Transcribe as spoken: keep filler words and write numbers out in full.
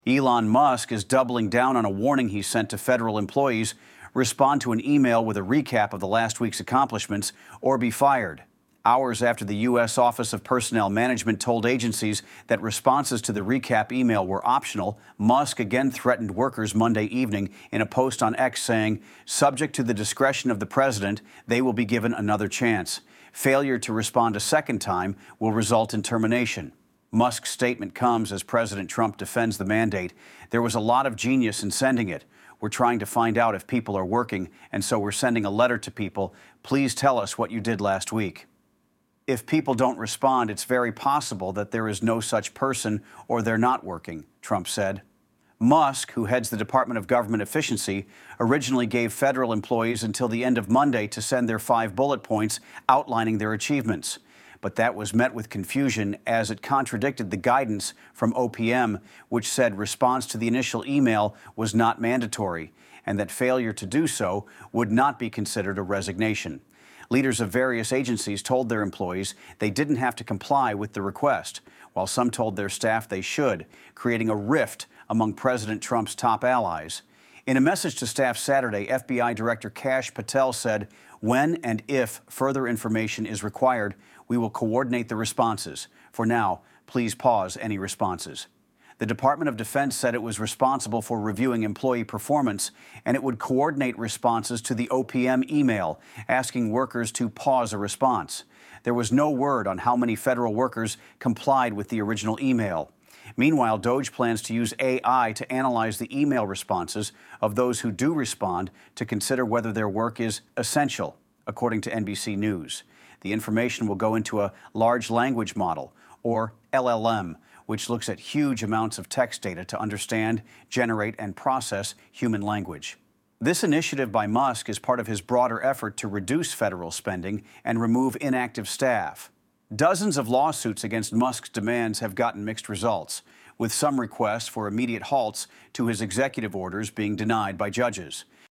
Elon Musk is doubling down on a warning he sent to federal employees: respond to an email with a recap of the last week's accomplishments or be fired. Hours after the U S Office of Personnel Management told agencies that responses to the recap email were optional, Musk again threatened workers Monday evening in a post on X, saying, subject to the discretion of the president, they will be given another chance. Failure to respond a second time will result in termination. Musk's statement comes as President Trump defends the mandate. There was a lot of genius in sending it. We're trying to find out if people are working, and so we're sending a letter to people. Please tell us what you did last week. If people don't respond, it's very possible that there is no such person or they're not working, Trump said. Musk, who heads the Department of Government Efficiency, originally gave federal employees until the end of Monday to send their five bullet points outlining their achievements. But that was met with confusion as it contradicted the guidance from O P M, which said response to the initial email was not mandatory and that failure to do so would not be considered a resignation. Leaders of various agencies told their employees they didn't have to comply with the request, while some told their staff they should, creating a rift among President Trump's top allies. In a message to staff Saturday, F B I Director Kash Patel said, when and if further information is required, we will coordinate the responses. For now, please pause any responses. The Department of Defense said it was responsible for reviewing employee performance, and it would coordinate responses to the O P M email, asking workers to pause a response. There was no word on how many federal workers complied with the original email. Meanwhile, DOGE plans to use A I to analyze the email responses of those who do respond to consider whether their work is essential, according to N B C News. The information will go into a large language model, or L L M, which looks at huge amounts of text data to understand, generate, and process human language. This initiative by Musk is part of his broader effort to reduce federal spending and remove inactive staff. Dozens of lawsuits against Musk's demands have gotten mixed results, with some requests for immediate halts to his executive orders being denied by judges.